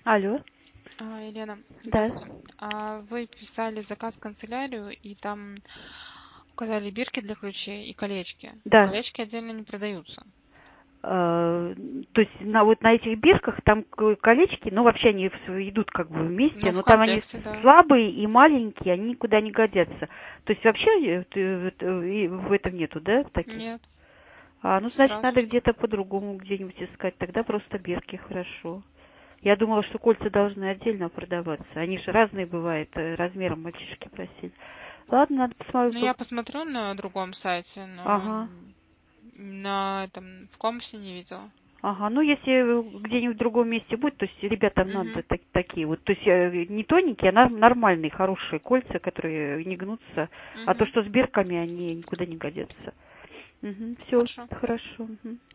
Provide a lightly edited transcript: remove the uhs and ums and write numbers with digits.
Алло, Елена, да, здравствуйте. Вы писали заказ в канцелярию и там указали бирки для ключей и колечки. Но да. колечки отдельно не продаются. Э, То есть вот на этих бирках там колечки, ну вообще они идут как бы вместе, Ну, в но там они комплекте, да. слабые и маленькие, они никуда не годятся. То есть вообще и в этом нету, да, таких? Нет, Ну значит сразу. надо где-то по-другому где-нибудь искать, тогда просто бирки, хорошо. Я думала, что кольца должны отдельно продаваться. Они же разные бывают, размером мальчишки просили. Ладно, надо Ну, я посмотреть. посмотрю на другом сайте, но Ага. на этом в компасе не видела. Ага, ну если где-нибудь в другом месте будет, то есть ребятам надо Угу, такие вот, то есть не тоненькие, а нормальные, хорошие кольца, которые не гнутся, а то, угу. что с бирками, они никуда не годятся. Угу, все, Хорошо. хорошо. Мгм.